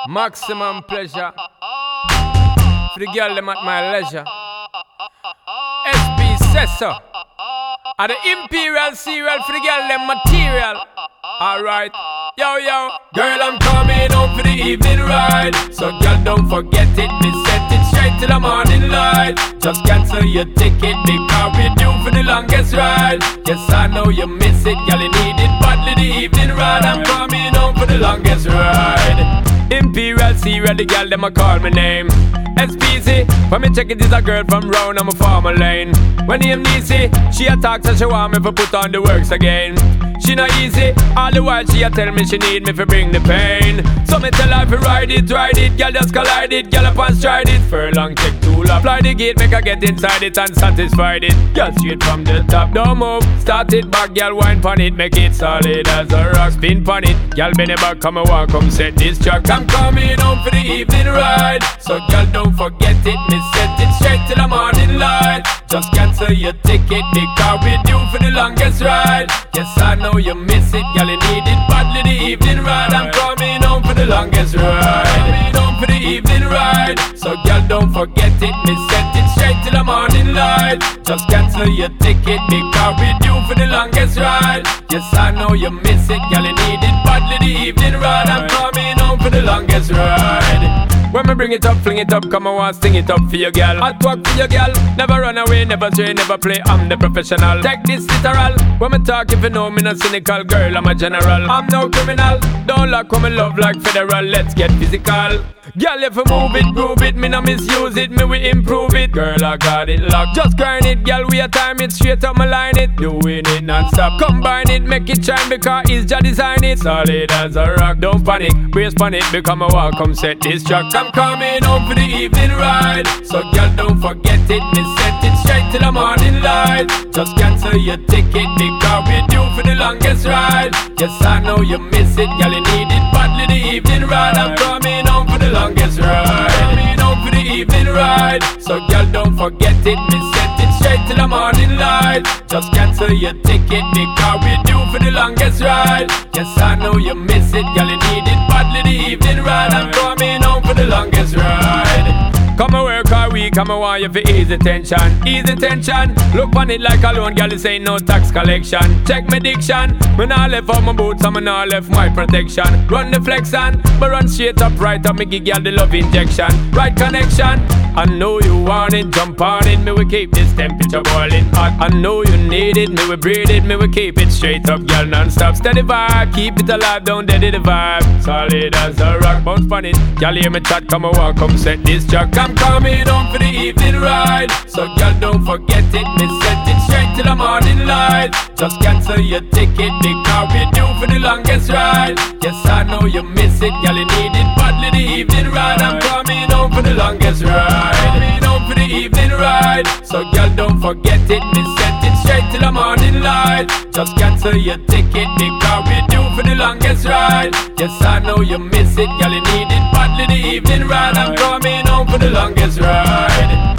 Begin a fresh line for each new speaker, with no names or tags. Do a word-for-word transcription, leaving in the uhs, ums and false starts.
Maximum pleasure for the girl them at my leisure. S P says so. And the Imperial cereal for the girl them material. Alright, yo yo. Girl, I'm coming home for the evening ride. So girl, don't forget it. Me set it straight till the morning light. Just cancel your ticket because we're due for the longest ride. Yes, I know you miss it, girl, you need it badly the evening ride. I'm coming home for the longest ride. Imperial cereal, the girl them a call my name. S P C, when me check it is a girl from round on my farmer lane. When name Nisi, she a talk so she want me to put on the works again. She not easy, all the while she a tell me she need me to bring the pain. So me tell her to ride it, ride it, girl just collide it, girl up and stride it. Furlong check tool, apply the gate, make her get inside it and satisfied it. Girl straight from the top, don't move, start it back, girl wine pon it, make it solid as a rock. Spin pon it, girl bend it back, come and walk, come set this track. I'm coming home for the evening ride, so girl don't forget it, me set it straight till the morning light. Just cancel your ticket because we're due for the longest ride. Yes, I know you miss it, girl, you need it badly the evening ride. I'm coming home for the longest ride. Coming home for the evening ride, so girl don't forget it, me set it straight till the morning light. Just cancel your ticket because we're due for the longest ride. Yes, I know you miss it, girl, you need it badly the evening ride. I'm coming home for the longest ride. When me bring it up, fling it up, come on, want sting it up for your girl. Hot work for your girl, never run away, never stray, never play, I'm the professional. Take this literal, when me talk if you know me not cynical, girl, I'm a general. I'm no criminal, don't lock when me love like federal, let's get physical. Girl, if you move it, groove it, me no misuse it, me we improve it. Girl, I got it locked, just grind it, girl, we a time it, straight up my line it. Doing it non-stop, combine it, make it shine because it's just design it. Solid as a rock, don't panic, brace pon it, become a walk, come set this track. I'm coming home for the evening ride, so girl don't forget it, me set it straight till the morning light. Just cancel your ticket because we're due for the longest ride. Yes, I know you miss it, girl, you need it badly the evening ride. I'm coming home for the longest ride. Coming home for the evening ride, so girl don't forget it, me set it straight till the morning light. Just cancel your ticket because we're due for the longest ride. Yes, I know you miss it, girl, you need it badly the evening ride. I'm coming home for the longest ride. Come and work all week, come and want you for easy tension. Easy tension, look on it like alone, girl, this ain't no tax collection. Check my diction, me nah left out my boots and me nah left my protection. Run the flex on, but run straight up right up, me give girl the love injection. Right connection, I know you want it, jump on it, me we keep this temperature boiling hot. I know you need it, me we breathe it, me we keep it straight up, girl, non-stop. Steady vibe, keep it alive, don't dead it the vibe. Solid as a rock, bounce pon it, girl hear me chat, come and walk, come set this track. I'm coming home for the evening ride, so girl don't forget it, me set it straight till the morning light. Just cancel your ticket because we're due for the longest ride. Yes, I know you miss it, girl, you need it badly the evening ride. I'm coming home for the longest ride. Coming home for the evening ride, so girl don't forget it, me set it straight till the morning light. Just cancel your ticket because we're due for the longest ride. Yes, I know you miss it, girl, you need it badly the evening ride. I'm coming home for the longest ride.